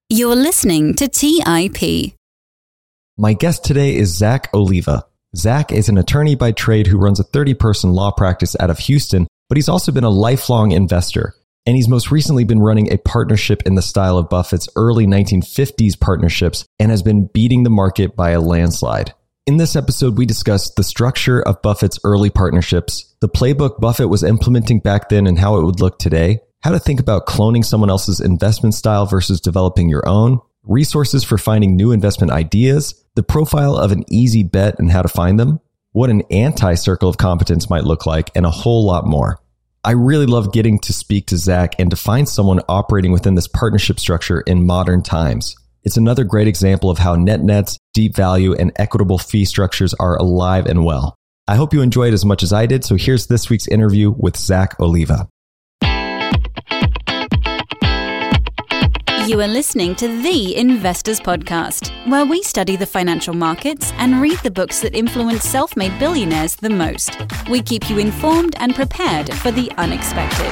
You're listening to TIP. My guest today is Zach Oliva. Zach is an attorney by trade who runs a 30-person law practice out of Houston, but he's also been a lifelong investor. And he's most recently been running a partnership in the style of Buffett's early 1950s partnerships and has been beating the market by a landslide. In this episode, we discussed the structure of Buffett's early partnerships, the playbook Buffett was implementing back then and how it would look today, how to think about cloning someone else's investment style versus developing your own, resources for finding new investment ideas, the profile of an easy bet and how to find them, what an anti-circle of competence might look like, and a whole lot more. I really love getting to speak to Zach and to find someone operating within this partnership structure in modern times. It's another great example of how net nets, deep value, and equitable fee structures are alive and well. I hope you enjoyed as much as I did, so here's this week's interview with Zach Oliva. You are listening to The Investors Podcast, where we study the financial markets and read the books that influence self-made billionaires the most. We keep you informed and prepared for the unexpected.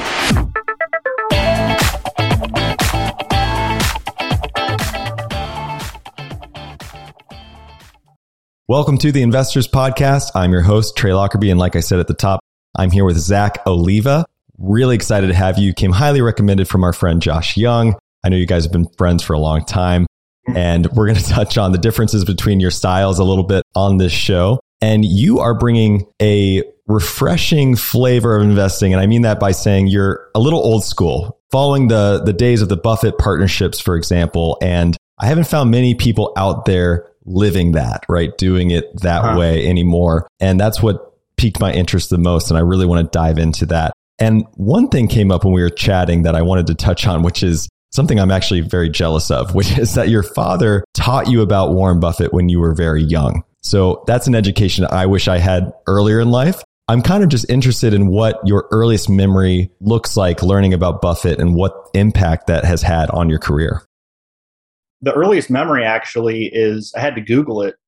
Welcome to The Investors Podcast. I'm your host, Trey Lockerbie, and like I said at the top, I'm here with Zach Oliva. Really excited to have you. Came highly recommended from our friend Josh Young. I know you guys have been friends for a long time, and we're going to touch on the differences between your styles a little bit on this show. And you are bringing a refreshing flavor of investing. And I mean that by saying you're a little old school, following the days of the Buffett partnerships, for example. And I haven't found many people out there living that, right? Doing it that way anymore. And that's what piqued my interest the most. And I really want to dive into that. And one thing came up when we were chatting that I wanted to touch on, which is something I'm actually very jealous of, which is that your father taught you about Warren Buffett when you were very young. So that's an education I wish I had earlier in life. I'm kind of just interested in what your earliest memory looks like learning about Buffett and what impact that has had on your career. The earliest memory actually is, I had to Google it,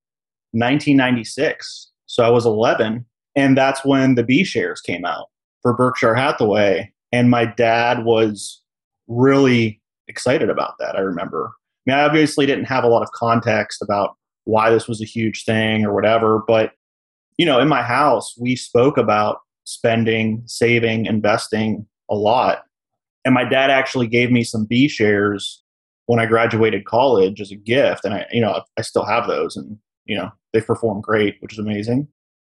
1996. So I was 11, and that's when the B shares came out for Berkshire Hathaway. And my dad was really excited about that, I remember. I mean, I obviously didn't have a lot of context about why this was a huge thing or whatever, but, you know, in my house, we spoke about spending, saving, investing a lot. And my dad actually gave me some B shares when I graduated college as a gift. And I still have those, and, they perform great, which is amazing.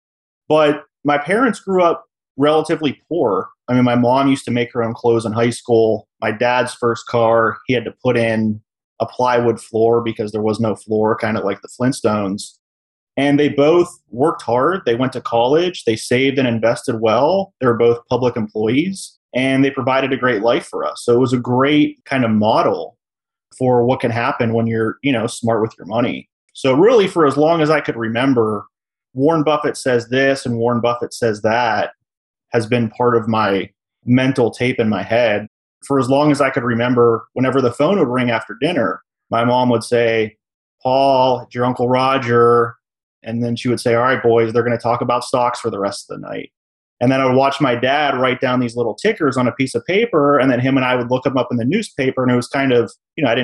But my parents grew up relatively poor. I mean, my mom used to make her own clothes in high school. My dad's first car, he had to put in a plywood floor because there was no floor, kind of like the Flintstones. And they both worked hard. They went to college. They saved and invested well. They were both public employees, and they provided a great life for us. So it was a great kind of model for what can happen when you're, smart with your money. So really, for as long as I could remember, Warren Buffett says this and Warren Buffett says that has been part of my mental tape in my head. For as long as I could remember, whenever the phone would ring after dinner, my mom would say, "Paul, it's your Uncle Roger." And then she would say, "All right, boys, they're going to talk about stocks for the rest of the night." And then I would watch my dad write down these little tickers on a piece of paper, and then him and I would look them up in the newspaper. And it was kind of,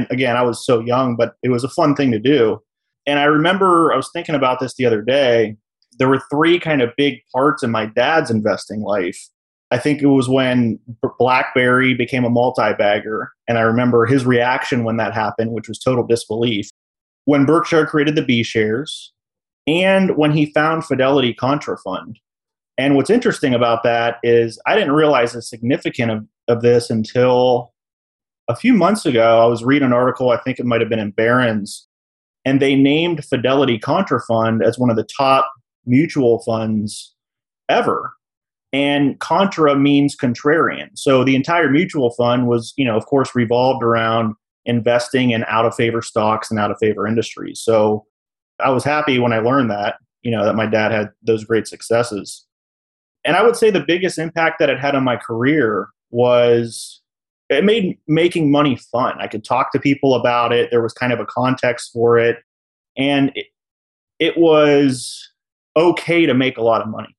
I was so young, but it was a fun thing to do. And I remember I was thinking about this the other day. There were three kind of big parts in my dad's investing life. I think it was when BlackBerry became a multi-bagger. And I remember his reaction when that happened, which was total disbelief. When Berkshire created the B shares, and when he found Fidelity Contra Fund. And what's interesting about that is I didn't realize the significance of this until a few months ago. I was reading an article, I think it might have been in Barron's, and they named Fidelity Contra Fund as one of the top mutual funds ever. And contra means contrarian. So the entire mutual fund was, of course, revolved around investing in out-of-favor stocks and out-of-favor industries. So I was happy when I learned that, that my dad had those great successes. And I would say the biggest impact that it had on my career was it made making money fun. I could talk to people about it. There was kind of a context for it. And it was okay to make a lot of money,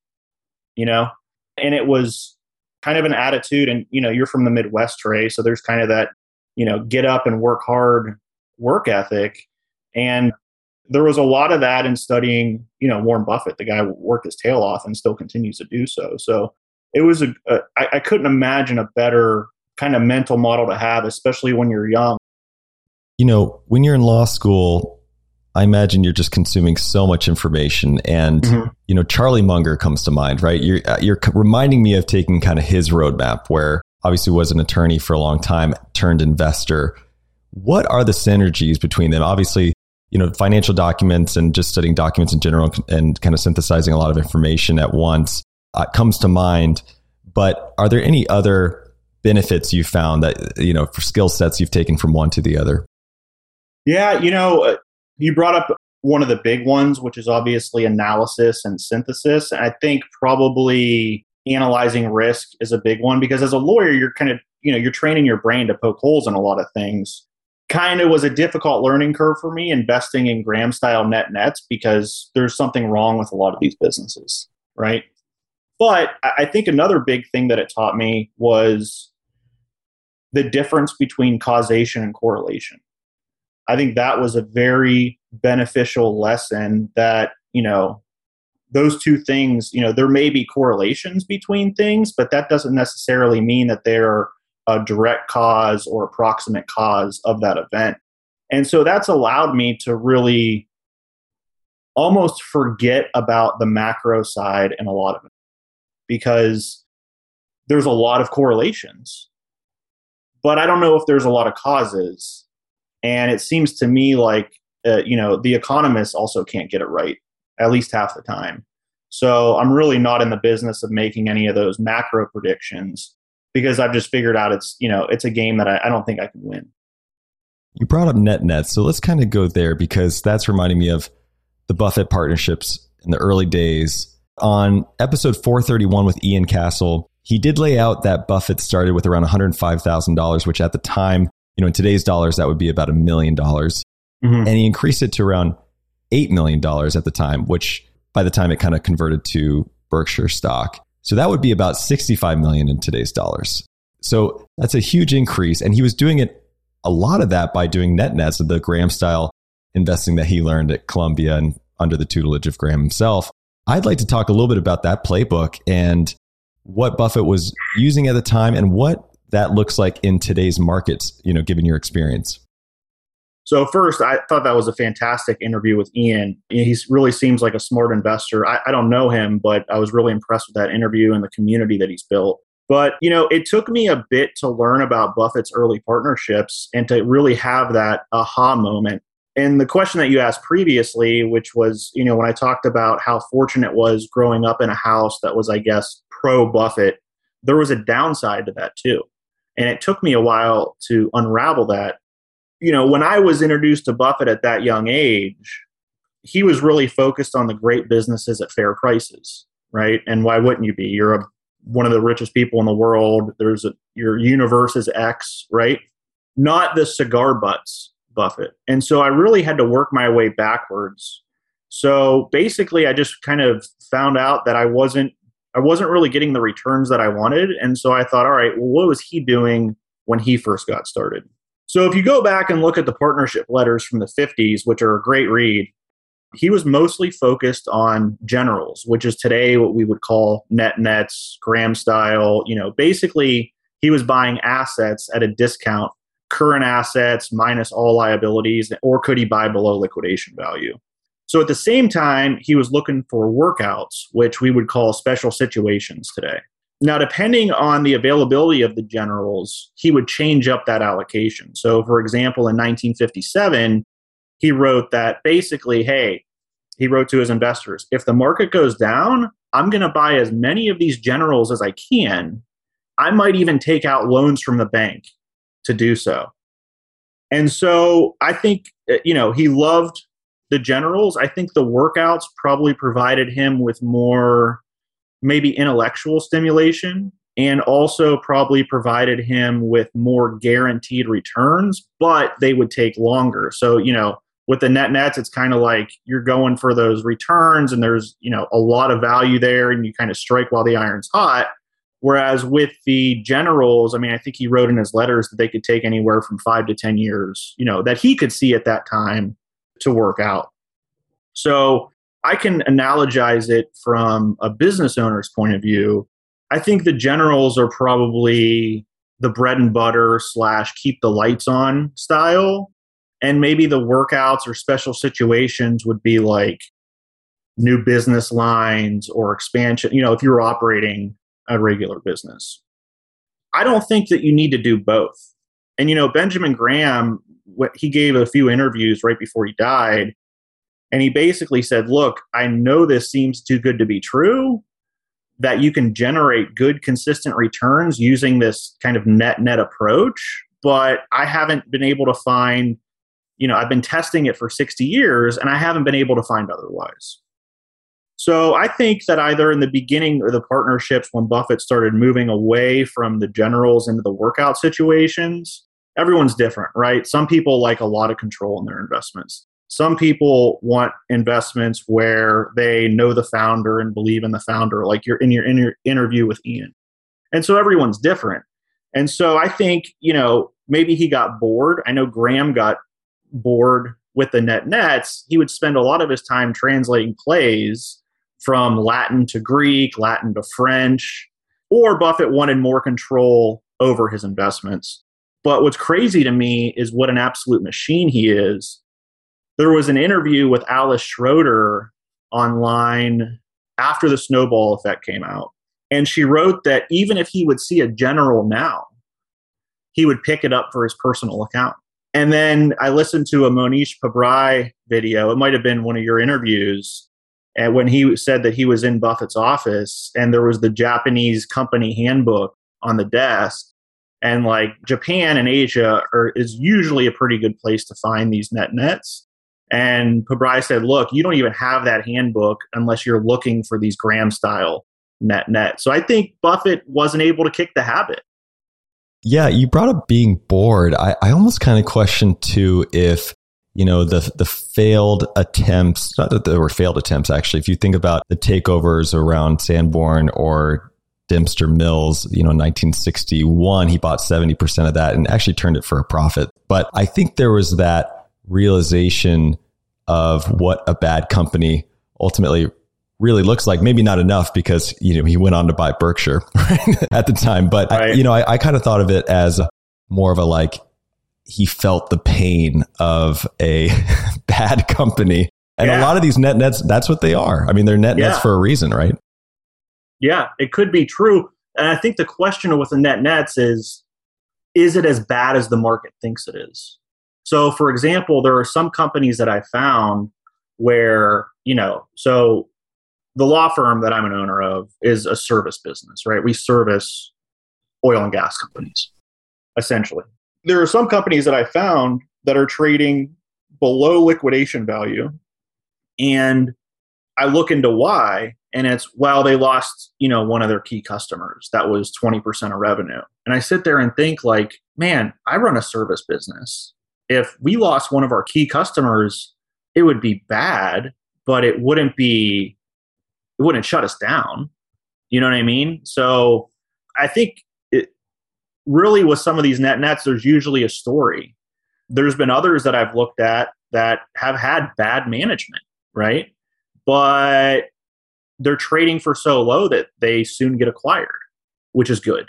And it was kind of an attitude. And, you're from the Midwest, Trey. So there's kind of that, get up and work hard work ethic. And there was a lot of that in studying, Warren Buffett. The guy worked his tail off and still continues to do so. So it was I couldn't imagine a better kind of mental model to have, especially when you're young. When you're in law school, I imagine you're just consuming so much information, and Charlie Munger comes to mind, right? You're reminding me of taking kind of his roadmap, where obviously was an attorney for a long time, turned investor. What are the synergies between them? Obviously, financial documents and just studying documents in general and kind of synthesizing a lot of information at once comes to mind. But are there any other benefits you found that, for skill sets you've taken from one to the other? Yeah, you brought up one of the big ones, which is obviously analysis and synthesis. And I think probably analyzing risk is a big one, because as a lawyer, you're kind of, you're training your brain to poke holes in a lot of things. Kind of was a difficult learning curve for me investing in Graham style net nets, because there's something wrong with a lot of these businesses, right? But I think another big thing that it taught me was the difference between causation and correlation. I think that was a very beneficial lesson that, those two things, there may be correlations between things, but that doesn't necessarily mean that they're a direct cause or approximate cause of that event. And so that's allowed me to really almost forget about the macro side in a lot of it, because there's a lot of correlations, but I don't know if there's a lot of causes. And it seems to me like, the economists also can't get it right, at least half the time. So I'm really not in the business of making any of those macro predictions, because I've just figured out it's a game that I don't think I can win. You brought up net nets. So let's kind of go there, because that's reminding me of the Buffett partnerships in the early days. On episode 431 with Ian Castle, he did lay out that Buffett started with around $105,000, which at the time, in today's dollars, that would be about $1 million. And he increased it to around $8 million at the time, which by the time it kind of converted to Berkshire stock. So that would be about 65 million in today's dollars. So that's a huge increase. And he was doing it, a lot of that by doing net nets, the Graham style investing that he learned at Columbia and under the tutelage of Graham himself. I'd like to talk a little bit about that playbook and what Buffett was using at the time and what that looks like in today's markets, given your experience. So first, I thought that was a fantastic interview with Ian. He really seems like a smart investor. I don't know him, but I was really impressed with that interview and the community that he's built. But, it took me a bit to learn about Buffett's early partnerships and to really have that aha moment. And the question that you asked previously, which was, when I talked about how fortunate it was growing up in a house that was, I guess, pro-Buffett, there was a downside to that too. And it took me a while to unravel that. When I was introduced to Buffett at that young age, he was really focused on the great businesses at fair prices, right? And why wouldn't you be? You're one of the richest people in the world. Your universe is X, right? Not the cigar butts Buffett. And so I really had to work my way backwards. So basically, I just kind of found out that I wasn't really getting the returns that I wanted. And so I thought, all right, well, what was he doing when he first got started? So if you go back and look at the partnership letters from the 50s, which are a great read, he was mostly focused on generals, which is today what we would call net nets, Graham style. Basically, he was buying assets at a discount, current assets minus all liabilities, or could he buy below liquidation value? So at the same time, he was looking for workouts, which we would call special situations today. Now, depending on the availability of the generals, he would change up that allocation. So, for example, in 1957, he wrote that basically, he wrote to his investors, if the market goes down, I'm going to buy as many of these generals as I can. I might even take out loans from the bank to do so. And so I think, he loved the generals. I think the workouts probably provided him with more maybe intellectual stimulation, and also probably provided him with more guaranteed returns, but they would take longer. So, with the net nets, it's kind of like you're going for those returns and there's, a lot of value there and you kind of strike while the iron's hot. Whereas with the generals, I mean, I think he wrote in his letters that they could take anywhere from 5 to 10 years, that he could see at that time to work out. So I can analogize it from a business owner's point of view. I think the generals are probably the bread and butter / keep the lights on style. And maybe the workouts or special situations would be like new business lines or expansion, if you were operating a regular business. I don't think that you need to do both. And, Benjamin Graham, he gave a few interviews right before he died. And he basically said, look, I know this seems too good to be true, that you can generate good, consistent returns using this kind of net approach. But I haven't been able to find, I've been testing it for 60 years and I haven't been able to find otherwise. So I think that either in the beginning of the partnerships, when Buffett started moving away from the generals into the workout situations, everyone's different, right? Some people like a lot of control in their investments. Some people want investments where they know the founder and believe in the founder, like you're in your interview with Ian. And so everyone's different. And so I think, maybe he got bored. I know Graham got bored with the nets. He would spend a lot of his time translating plays from Latin to Greek, Latin to French, or Buffett wanted more control over his investments. But what's crazy to me is what an absolute machine he is. There was an interview with Alice Schroeder online after the Snowball Effect came out. And she wrote that even if he would see a general now, he would pick it up for his personal account. And then I listened to a Mohnish Pabrai video. It might have been one of your interviews. And when he said that he was in Buffett's office and there was the Japanese company handbook on the desk, and like Japan and Asia is usually a pretty good place to find these nets. And Pabrai said, look, you don't even have that handbook unless you're looking for these Graham-style net. So I think Buffett wasn't able to kick the habit. Yeah, you brought up being bored. I almost kind of question too if, the failed attempts, not that there were failed attempts actually, if you think about the takeovers around Sanborn or Dempster Mills, 1961, he bought 70% of that and actually turned it for a profit. But I think there was that realization of what a bad company ultimately really looks like. Maybe not enough because, he went on to buy Berkshire right, at the time. But, right. I kind of thought of it as more of a he felt the pain of a bad company. And a lot of these nets, that's what they are. I mean, they're nets for a reason, right? Yeah, it could be true. And I think the question with the nets is it as bad as the market thinks it is? So, for example, there are some companies that I found where, so the law firm that I'm an owner of is a service business, right? We service oil and gas companies, essentially. There are some companies that I found that are trading below liquidation value. And I look into why, and it's, they lost, one of their key customers. That was 20% of revenue. And I sit there and think man, I run a service business. If we lost one of our key customers, it would be bad, but it wouldn't shut us down. You know what I mean? So I think really with some of these nets, there's usually a story. There's been others that I've looked at that have had bad management, right? But they're trading for so low that they soon get acquired, which is good.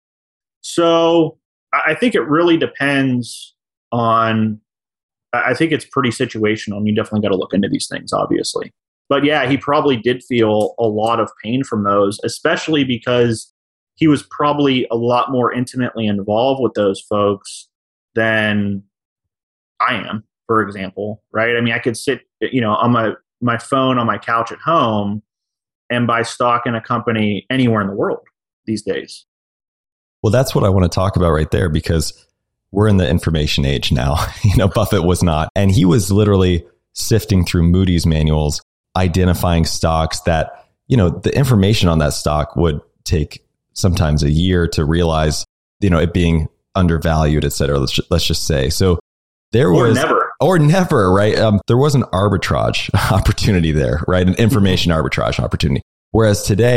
So I think it really depends on, I think it's pretty situational, and you definitely got to look into these things, obviously. But yeah, he probably did feel a lot of pain from those, especially because he was probably a lot more intimately involved with those folks than I am, for example, right? I mean, I could sit, on my phone on my couch at home and buy stock in a company anywhere in the world these days. Well, that's what I want to talk about right there, because we're in the information age now. Buffett was not. And he was literally sifting through Moody's manuals, identifying stocks that, the information on that stock would take sometimes a year to realize, it being undervalued, et cetera. Let's just say. So there was never, right? There was an arbitrage opportunity there, right? An information arbitrage opportunity. Whereas today,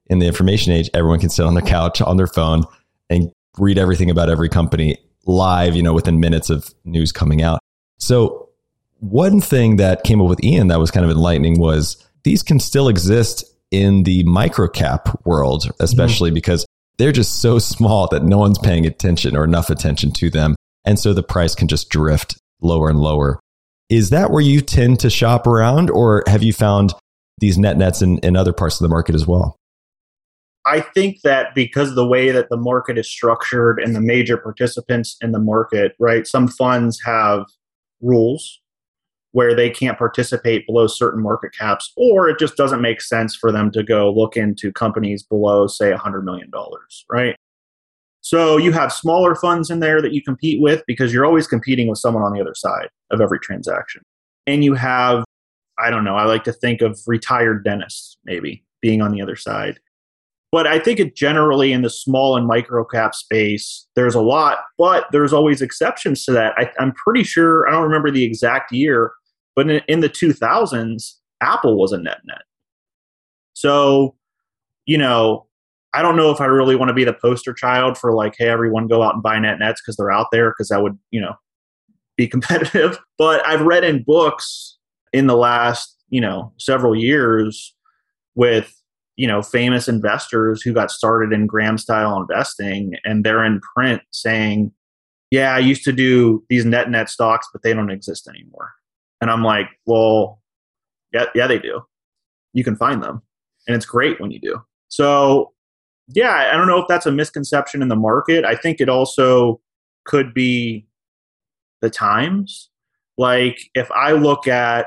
in the information age, everyone can sit on their couch, on their phone, and read everything about every company live, within minutes of news coming out. So one thing that came up with Ian that was kind of enlightening was these can still exist in the microcap world, especially because they're just so small that no one's paying attention or enough attention to them. And so the price can just drift lower and lower. Is that where you tend to shop around, or have you found these nets in other parts of the market as well? I think that because of the way that the market is structured and the major participants in the market, right? Some funds have rules where they can't participate below certain market caps, or it just doesn't make sense for them to go look into companies below, say, $100 million, right? So you have smaller funds in there that you compete with because you're always competing with someone on the other side of every transaction. And you have, I don't know, I like to think of retired dentists maybe being on the other side. But I think it generally in the small and micro cap space, there's a lot, but there's always exceptions to that. I'm pretty sure, I don't remember the exact year, but in the 2000s, Apple was a net. So, I don't know if I really want to be the poster child for like, hey, everyone go out and buy nets because they're out there, because that would, be competitive. But I've read in books in the last, several years with, famous investors who got started in Graham style investing, and they're in print saying, yeah, I used to do these net stocks, but they don't exist anymore. And I'm like, well, yeah, they do. You can find them. And it's great when you do. So yeah, I don't know if that's a misconception in the market. I think it also could be the times. Like if I look at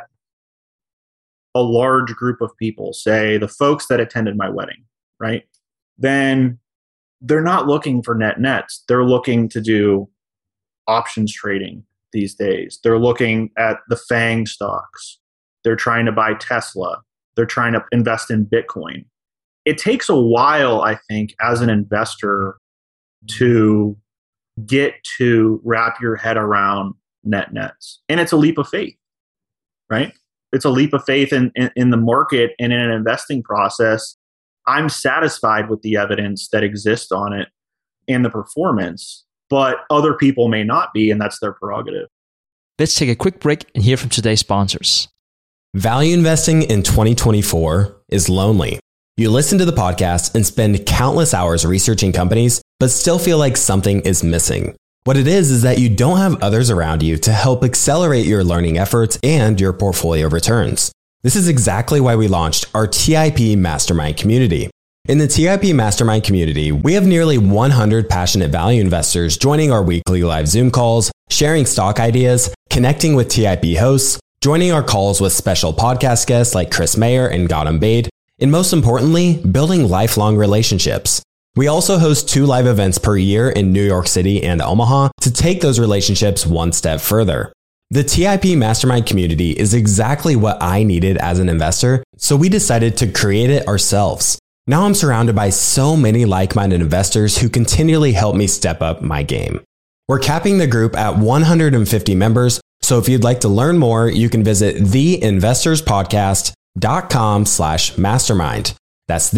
a large group of people, say the folks that attended my wedding, right? Then they're not looking for nets. They're looking to do options trading these days. They're looking at the FANG stocks. They're trying to buy Tesla. They're trying to invest in Bitcoin. It takes a while, I think, as an investor to get to wrap your head around nets. And it's a leap of faith, right? It's a leap of faith in the market and in an investing process. I'm satisfied with the evidence that exists on it and the performance, but other people may not be, and that's their prerogative. Let's take a quick break and hear from today's sponsors. Value investing in 2024 is lonely. You listen to the podcast and spend countless hours researching companies, but still feel like something is missing. What it is that you don't have others around you to help accelerate your learning efforts and your portfolio returns. This is exactly why we launched our TIP Mastermind community. In the TIP Mastermind community, we have nearly 100 passionate value investors joining our weekly live Zoom calls, sharing stock ideas, connecting with TIP hosts, joining our calls with special podcast guests like Chris Mayer and Gautam Baid, and most importantly, building lifelong relationships. We also host 2 live events per year in New York City and Omaha to take those relationships one step further. The TIP Mastermind community is exactly what I needed as an investor, so we decided to create it ourselves. Now I'm surrounded by so many like-minded investors who continually help me step up my game. We're capping the group at 150 members, so if you'd like to learn more, you can visit theinvestorspodcast.com/mastermind. That's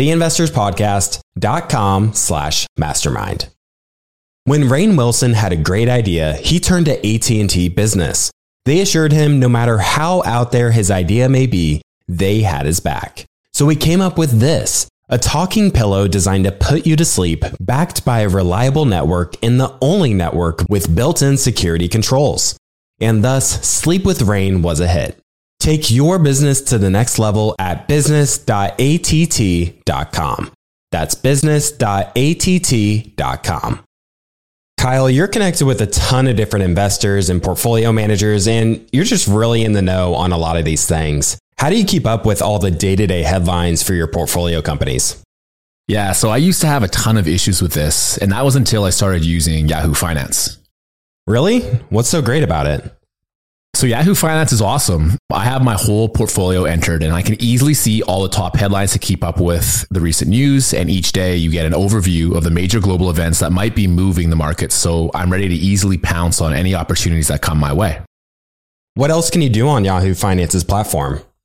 theinvestorspodcast.com/mastermind. When Rainn Wilson had a great idea, he turned to AT&T Business. They assured him no matter how out there his idea may be, they had his back. So we came up with this, a talking pillow designed to put you to sleep, backed by a reliable network and the only network with built-in security controls. And thus, Sleep with Rainn was a hit. Take your business to the next level at business.att.com. That's business.att.com. Kyle, you're connected with a ton of different investors and portfolio managers, and you're just really in the know on a lot of these things. How do you keep up with all the day-to-day headlines for your portfolio companies? Yeah, so I used to have a ton of issues with this, and that was until I started using Yahoo Finance. Really? What's so great about it? So Yahoo Finance is awesome. I have my whole portfolio entered and I can easily see all the top headlines to keep up with the recent news. And each day you get an overview of the major global events that might be moving the market. So I'm ready to easily pounce on any opportunities that come my way. What else can you do on Yahoo Finance's platform?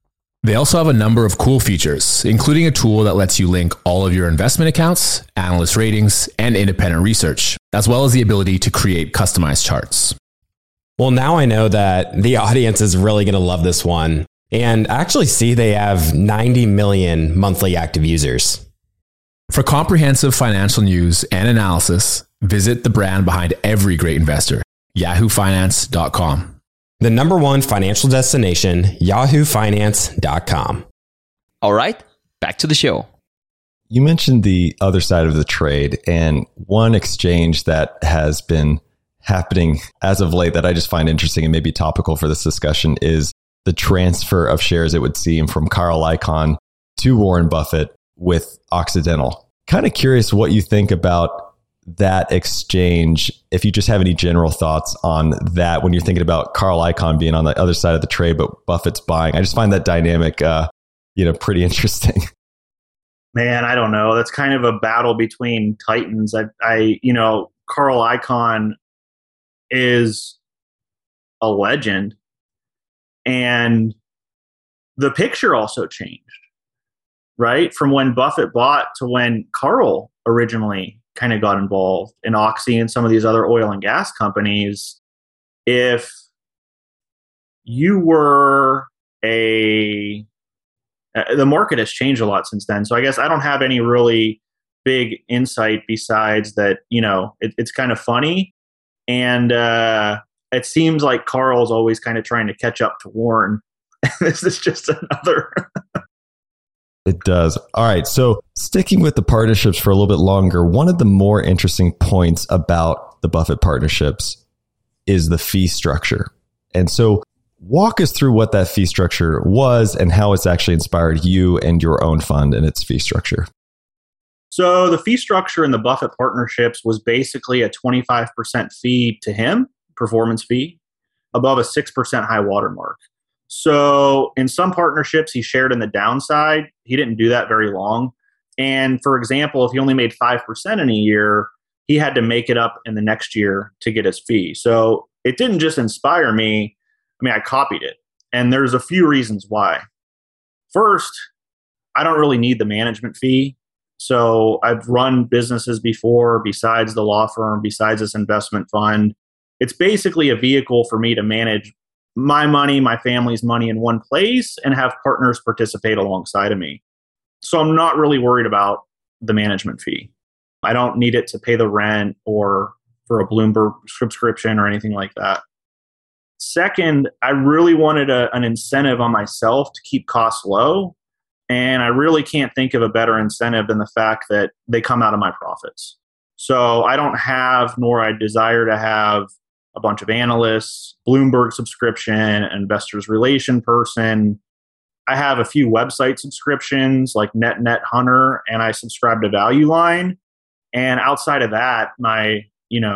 They also have a number of cool features, including a tool that lets you link all of your investment accounts, analyst ratings, and independent research, as well as the ability to create customized charts. Well, now I know that the audience is really going to love this one. And I actually see they have 90 million monthly active users. For comprehensive financial news and analysis, visit the brand behind every great investor, yahoofinance.com. The number one financial destination, yahoofinance.com. All right, back to the show. You mentioned the other side of the trade, and one exchange that has been happening as of late that I just find interesting and maybe topical for this discussion is the transfer of shares, it would seem, from Carl Icahn to Warren Buffett with Occidental. Kind of curious what you think about that exchange, if you just have any general thoughts on that when you're thinking about Carl Icahn being on the other side of the trade, but Buffett's buying. I just find that dynamic, pretty interesting. Man, I don't know. That's kind of a battle between titans. Carl Icahn is a legend, and the picture also changed, right? From when Buffett bought to when Carl originally kind of got involved in Oxy and some of these other oil and gas companies. If you were the market has changed a lot since then. So I guess I don't have any really big insight besides that, it's kind of funny. And it seems like Carl's always kind of trying to catch up to Warren. This is just another. It does. All right. So sticking with the partnerships for a little bit longer, one of the more interesting points about the Buffett partnerships is the fee structure. And so walk us through what that fee structure was and how it's actually inspired you and your own fund and its fee structure. So the fee structure in the Buffett partnerships was basically a 25% fee to him, performance fee, above a 6% high water mark. So in some partnerships, he shared in the downside. He didn't do that very long. And for example, if he only made 5% in a year, he had to make it up in the next year to get his fee. So it didn't just inspire me. I copied it. And there's a few reasons why. First, I don't really need the management fee. So I've run businesses before, besides the law firm, besides this investment fund. It's basically a vehicle for me to manage my money, my family's money in one place and have partners participate alongside of me. So I'm not really worried about the management fee. I don't need it to pay the rent or for a Bloomberg subscription or anything like that. Second, I really wanted an incentive on myself to keep costs low. And I really can't think of a better incentive than the fact that they come out of my profits. So I don't have, nor I desire to have, a bunch of analysts, Bloomberg subscription, investors relation person. I have a few website subscriptions like NetNet Hunter, and I subscribe to Value Line. And outside of that, my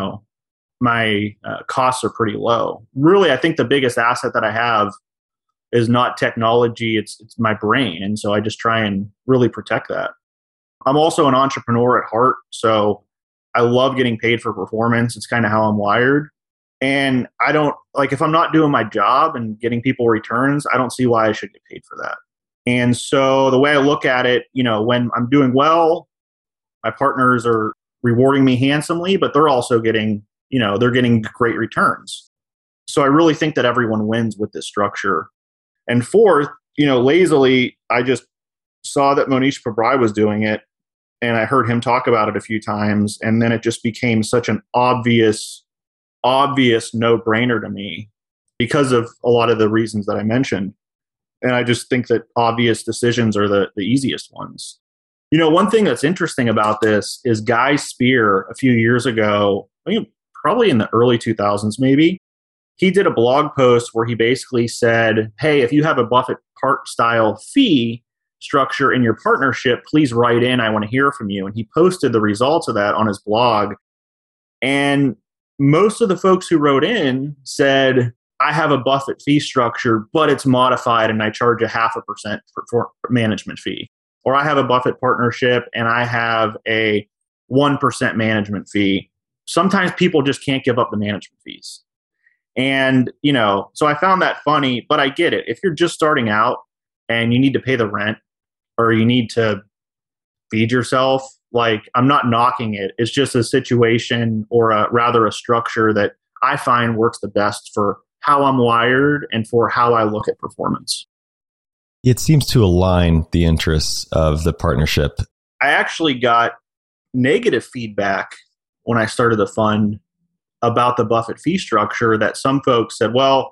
costs are pretty low. Really, I think the biggest asset that I have is not technology, it's my brain. And so I just try and really protect that. I'm also an entrepreneur at heart, so I love getting paid for performance. It's kind of how I'm wired. And I don't, if I'm not doing my job and getting people returns, I don't see why I should get paid for that. And so the way I look at it, when I'm doing well, my partners are rewarding me handsomely, but they're also getting, they're getting great returns. So I really think that everyone wins with this structure. And fourth, lazily, I just saw that Mohnish Pabrai was doing it, and I heard him talk about it a few times, and then it just became such an obvious no-brainer to me because of a lot of the reasons that I mentioned. And I just think that obvious decisions are the easiest ones. One thing that's interesting about this is Guy Spier a few years ago, probably in the early 2000s maybe, he did a blog post where he basically said, hey, if you have a Buffett style fee structure in your partnership, please write in. I want to hear from you. And he posted the results of that on his blog. And most of the folks who wrote in said, I have a Buffett fee structure, but it's modified and I charge 0.5% for management fee. Or I have a Buffett partnership and I have a 1% management fee. Sometimes people just can't give up the management fees. And, so I found that funny, but I get it. If you're just starting out, and you need to pay the rent or you need to feed yourself. Like, I'm not knocking it. It's just a situation or rather a structure that I find works the best for how I'm wired and for how I look at performance. It seems to align the interests of the partnership. I actually got negative feedback when I started the fund about the Buffett fee structure, that some folks said, well,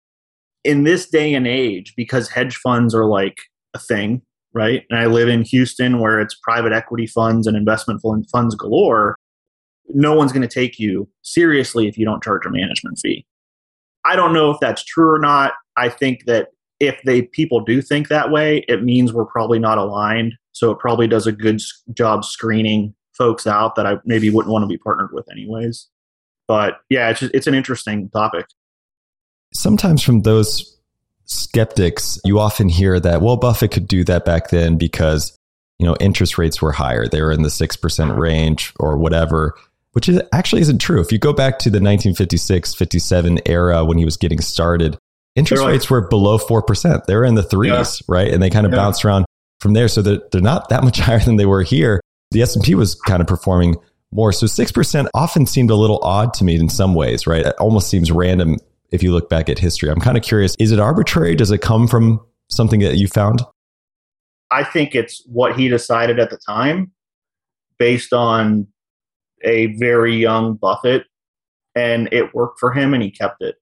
in this day and age, because hedge funds are like a thing, right? And I live in Houston where it's private equity funds and investment funds galore. No one's going to take you seriously if you don't charge a management fee. I don't know if that's true or not. I think that if people do think that way, it means we're probably not aligned. So it probably does a good job screening folks out that I maybe wouldn't want to be partnered with anyways. But yeah, it's an interesting topic. Sometimes from those skeptics, you often hear that, well, Buffett could do that back then because, interest rates were higher. They were in the 6% range or whatever, which actually isn't true. If you go back to the 1956, 57 era when he was getting started, interest rates were below 4%. They were in the threes, right? And they kind of bounced around from there. So they're not that much higher than they were here. The S&P was kind of performing more. So 6% often seemed a little odd to me in some ways, right? It almost seems random if you look back at history. I'm kind of curious, is it arbitrary? Does it come from something that you found? I think it's what he decided at the time based on a very young Buffett, and it worked for him and he kept it.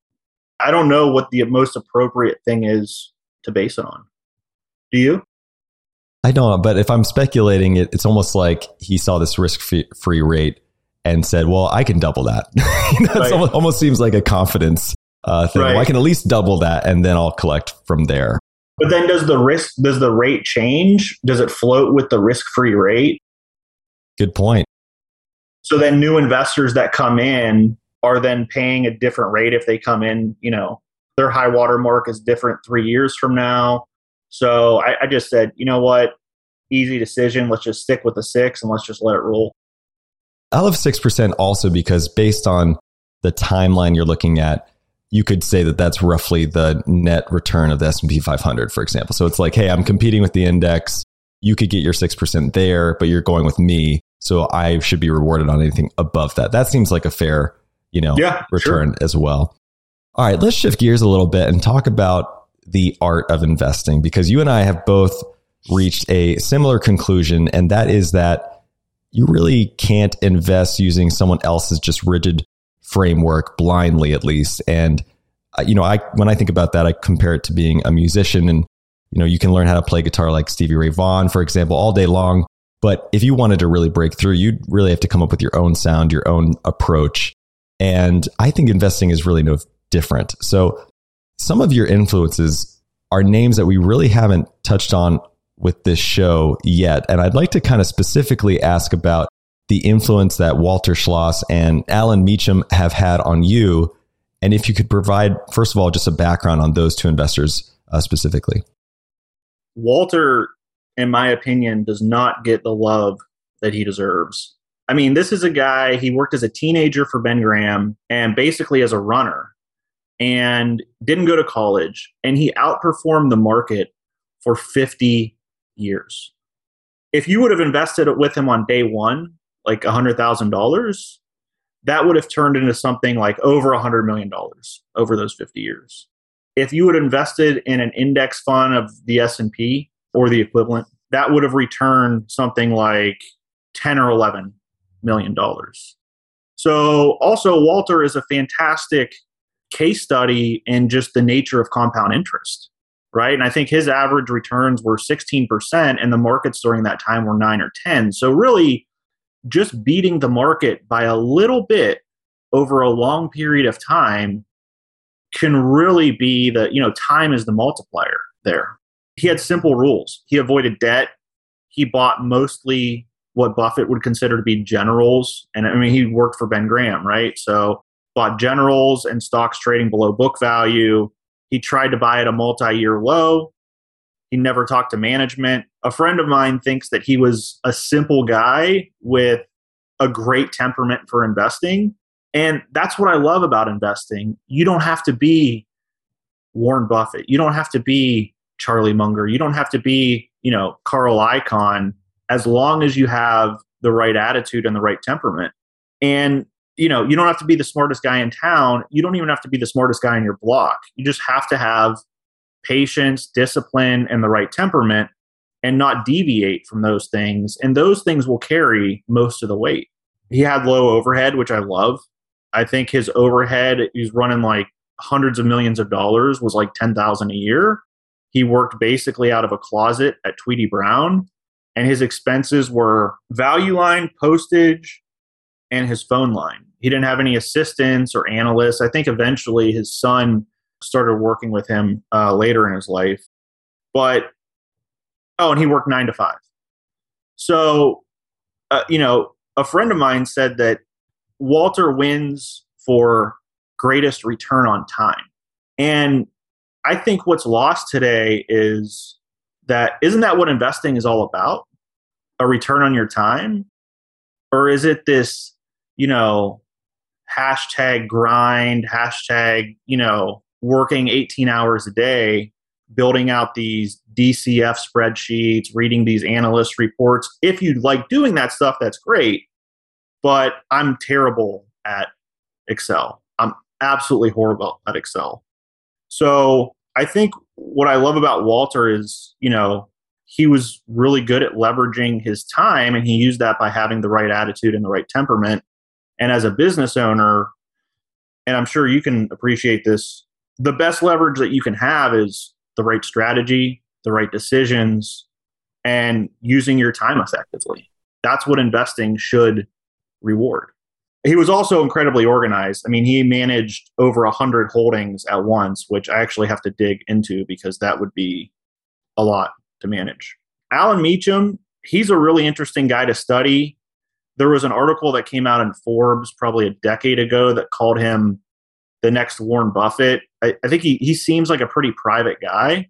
I don't know what the most appropriate thing is to base it on. Do you? I don't, but if I'm speculating, it's almost like he saw this risk-free rate and said, well, I can double that. It almost seems like a confidence thing. Right. Well, I can at least double that and then I'll collect from there. But then does the rate change? Does it float with the risk-free rate? Good point. So then new investors that come in are then paying a different rate if they come in, their high water mark is different 3 years from now. So I just said, you know what? Easy decision. Let's just stick with the 6 and let's just let it roll. I love 6% also because based on the timeline you're looking at, you could say that that's roughly the net return of the S&P 500, for example. So it's like, hey, I'm competing with the index. You could get your 6% there, but you're going with me. So I should be rewarded on anything above that. That seems like a fair, return as well. All right, let's shift gears a little bit and talk about the art of investing, because you and I have both reached a similar conclusion, and that is that you really can't invest using someone else's just rigid framework blindly, at least. And, when I think about that, I compare it to being a musician, and, you can learn how to play guitar like Stevie Ray Vaughan, for example, all day long. But if you wanted to really break through, you'd really have to come up with your own sound, your own approach. And I think investing is really no different. So some of your influences are names that we really haven't touched on with this show yet. And I'd like to kind of specifically ask about the influence that Walter Schloss and Alan Meacham have had on you. And if you could provide, first of all, just a background on those two investors specifically. Walter, in my opinion, does not get the love that he deserves. I mean, this is a guy, he worked as a teenager for Ben Graham and basically as a runner and didn't go to college. And he outperformed the market for 50 years. If you would have invested with him on day one, like $100,000, that would have turned into something like over $100 million over those 50 years. If you had invested in an index fund of the S&P or the equivalent, that would have returned something like 10 or 11 million dollars. So also Walter is a fantastic case study in just the nature of compound interest, right? And I think his average returns were 16% and the markets during that time were 9 or 10. So really just beating the market by a little bit over a long period of time can really be time is the multiplier there. He had simple rules. He avoided debt. He bought mostly what Buffett would consider to be generals. And I mean, he worked for Ben Graham, right? So bought generals and stocks trading below book value. He tried to buy at a multi-year low. He never talked to management. A friend of mine thinks that he was a simple guy with a great temperament for investing. And that's what I love about investing. You don't have to be Warren Buffett. You don't have to be Charlie Munger. You don't have to be, Carl Icahn, as long as you have the right attitude and the right temperament. And, you don't have to be the smartest guy in town. You don't even have to be the smartest guy in your block. You just have to have patience, discipline, and the right temperament and not deviate from those things. And those things will carry most of the weight. He had low overhead, which I love. I think his overhead, he's running like hundreds of millions of dollars, was like $10,000 a year. He worked basically out of a closet at Tweedy Brown, and his expenses were value line, postage, and his phone line. He didn't have any assistants or analysts. I think eventually his son started working with him later in his life. But, and he worked 9 to 5. So, a friend of mine said that Walter wins for greatest return on time. And I think what's lost today is that, isn't that what investing is all about? A return on your time? Or is it this, hashtag grind, hashtag, working 18 hours a day, building out these DCF spreadsheets, reading these analyst reports? If you like doing that stuff, that's great. But I'm terrible at Excel. I'm absolutely horrible at Excel. So I think what I love about Walter is, he was really good at leveraging his time, and he used that by having the right attitude and the right temperament. And as a business owner, and I'm sure you can appreciate this, the best leverage that you can have is the right strategy, the right decisions, and using your time effectively. That's what investing should reward. He was also incredibly organized. I mean, he managed over 100 holdings at once, which I actually have to dig into because that would be a lot to manage. Alan Meacham, he's a really interesting guy to study. There was an article that came out in Forbes probably a decade ago that called him the next Warren Buffett. I think he seems like a pretty private guy.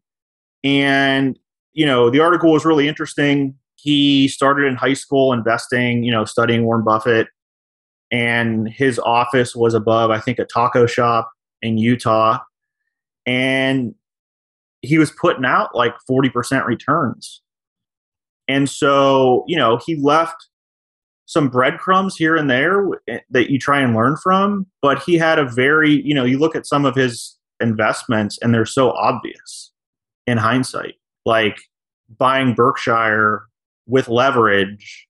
And, the article was really interesting. He started in high school investing, studying Warren Buffett. And his office was above, I think, a taco shop in Utah. And he was putting out like 40% returns. And so, he left some breadcrumbs here and there that you try and learn from. But he had a very, you look at some of his investments and they're so obvious in hindsight, like buying Berkshire with leverage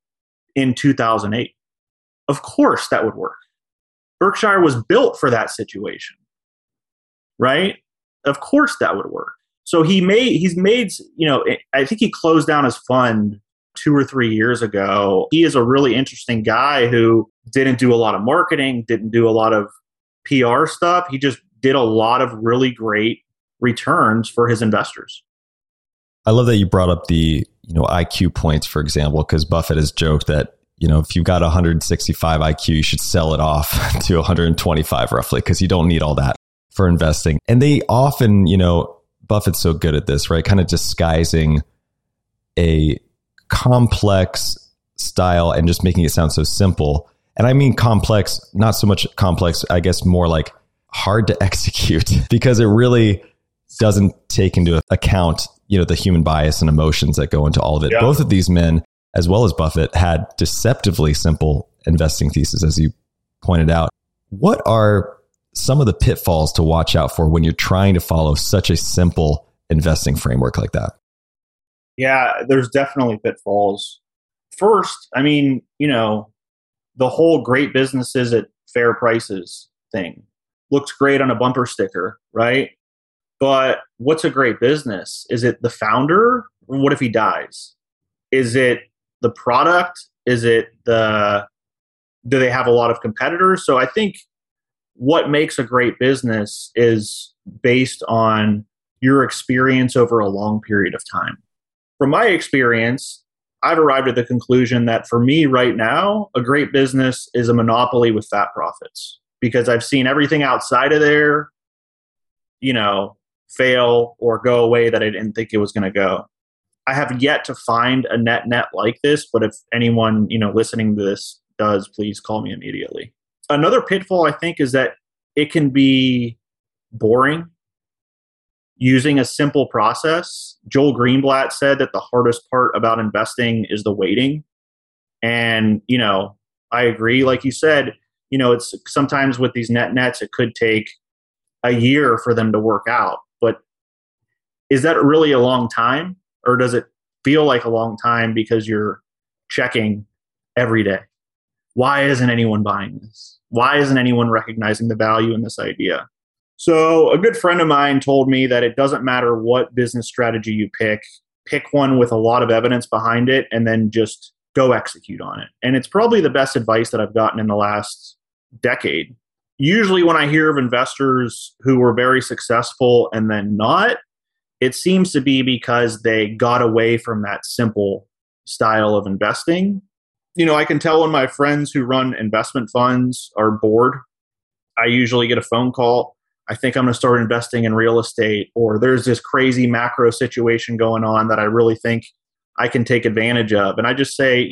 in 2008. Of course that would work. Berkshire was built for that situation, right? Of course that would work. So he's made, I think he closed down his fund 2 or 3 years ago. He is a really interesting guy who didn't do a lot of marketing, didn't do a lot of PR stuff. He just did a lot of really great returns for his investors. I love that you brought up the, IQ points, for example, because Buffett has joked that, if you've got 165 IQ, you should sell it off to 125 roughly, because you don't need all that for investing. And they often, Buffett's so good at this, right? Kind of disguising a complex style and just making it sound so simple. And I mean complex, not so much complex, I guess more like hard to execute, because it really doesn't take into account, the human bias and emotions that go into all of it. Yeah. Both of these men, as well as Buffett, had deceptively simple investing theses, as you pointed out. What are some of the pitfalls to watch out for when you're trying to follow such a simple investing framework like that? Yeah, there's definitely pitfalls. First, I mean, the whole great businesses at fair prices thing looks great on a bumper sticker, right? But what's a great business? Is it the founder? Or what if he dies? Is it the product? Is it do they have a lot of competitors? So I think what makes a great business is based on your experience over a long period of time. From my experience, I've arrived at the conclusion that for me right now, a great business is a monopoly with fat profits, because I've seen everything outside of there, fail or go away that I didn't think it was going to go. I have yet to find a net like this, but if anyone, listening to this does, please call me immediately. Another pitfall, I think, is that it can be boring. using a simple process. Joel Greenblatt said that the hardest part about investing is the waiting. And, I agree. Like you said, it's sometimes with these nets, it could take a year for them to work out. But is that really a long time? Or does it feel like a long time because you're checking every day? Why isn't anyone buying this? Why isn't anyone recognizing the value in this idea? So a good friend of mine told me that it doesn't matter what business strategy you pick one with a lot of evidence behind it, and then just go execute on it. And it's probably the best advice that I've gotten in the last decade. Usually when I hear of investors who were very successful and then not, it seems to be because they got away from that simple style of investing. I can tell when my friends who run investment funds are bored. I usually get a phone call. I think I'm going to start investing in real estate, or there's this crazy macro situation going on that I really think I can take advantage of. And I just say,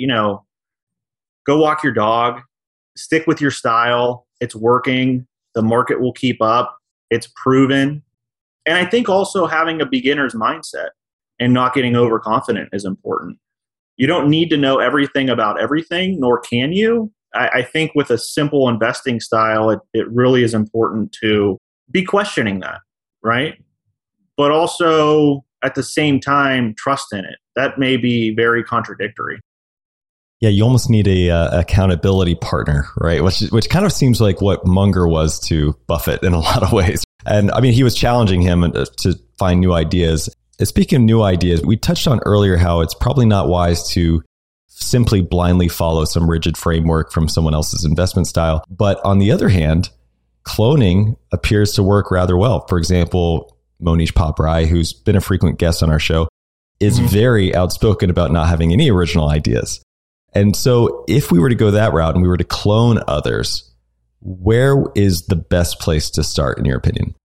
go walk your dog, stick with your style. It's working. The market will keep up. It's proven. And I think also having a beginner's mindset and not getting overconfident is important. You don't need to know everything about everything, nor can you. I think with a simple investing style, it really is important to be questioning that, right? But also at the same time, trust in it. That may be very contradictory. Yeah, you almost need a accountability partner, right? Which kind of seems like what Munger was to Buffett in a lot of ways. And I mean, he was challenging him to find new ideas. And speaking of new ideas, we touched on earlier how it's probably not wise to simply blindly follow some rigid framework from someone else's investment style. But on the other hand, cloning appears to work rather well. For example, Mohnish Pabrai, who's been a frequent guest on our show, is very outspoken about not having any original ideas. And so if we were to go that route and we were to clone others, where is the best place to start, in your opinion?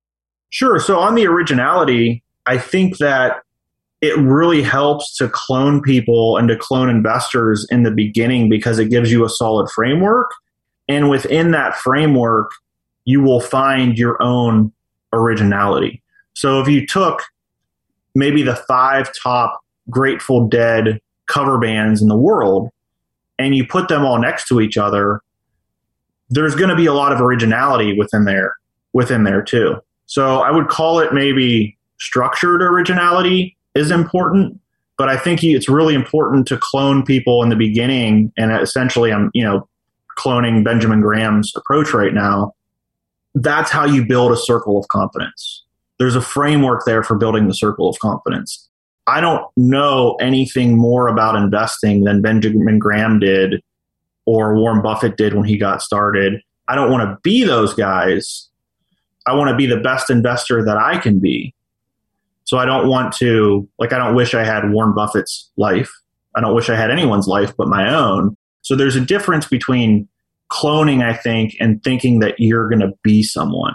Sure. So on the originality, I think that it really helps to clone people and to clone investors in the beginning because it gives you a solid framework. And within that framework, you will find your own originality. So if you took maybe the 5 top Grateful Dead cover bands in the world and you put them all next to each other, there's going to be a lot of originality within there too. So I would call it maybe structured originality is important, but I think it's really important to clone people in the beginning. And essentially I'm, cloning Benjamin Graham's approach right now. That's how you build a circle of confidence. There's a framework there for building the circle of confidence. I don't know anything more about investing than Benjamin Graham did or Warren Buffett did when he got started. I don't want to be those guys. I want to be the best investor that I can be. So I don't want to, I don't wish I had Warren Buffett's life. I don't wish I had anyone's life but my own. So there's a difference between cloning, I think, and thinking that you're going to be someone.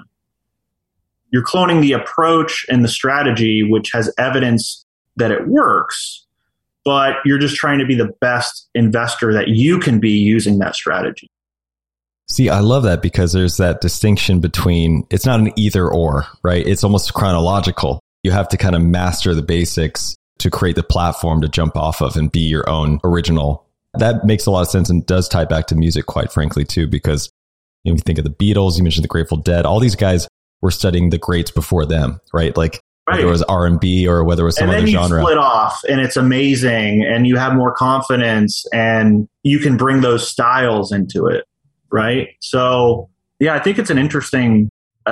You're cloning the approach and the strategy, which has evidence that it works, but you're just trying to be the best investor that you can be using that strategy. See, I love that because there's that distinction between, it's not an either or, right? It's almost chronological. You have to kind of master the basics to create the platform to jump off of and be your own original. That makes a lot of sense and does tie back to music, quite frankly, too, because you think of the Beatles, you mentioned the Grateful Dead, all these guys were studying the greats before them, right? Whether it was R&B or whether it was some other genre. And then you split off and it's amazing and you have more confidence and you can bring those styles into it, right? So, yeah, I think it's an interesting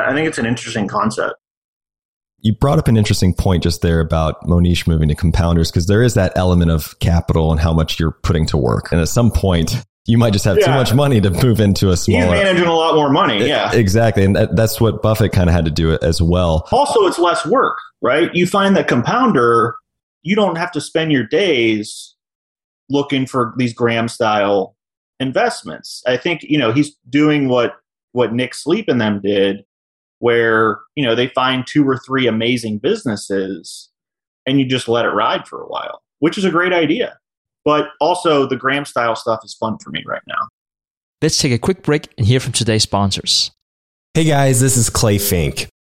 concept. You brought up an interesting point just there about Mohnish moving to compounders, because there is that element of capital and how much you're putting to work. And at some point, you might just have too much money to move into a smaller... He's managing a lot more money, yeah. Exactly. And that's what Buffett kind of had to do as well. Also, it's less work, right? You find that compounder, you don't have to spend your days looking for these Graham-style investments. I think, he's doing what Nick Sleep and them did, where, they find 2 or 3 amazing businesses and you just let it ride for a while, which is a great idea. But also the Graham style stuff is fun for me right now. Let's take a quick break and hear from today's sponsors. Hey guys, this is Clay Fink.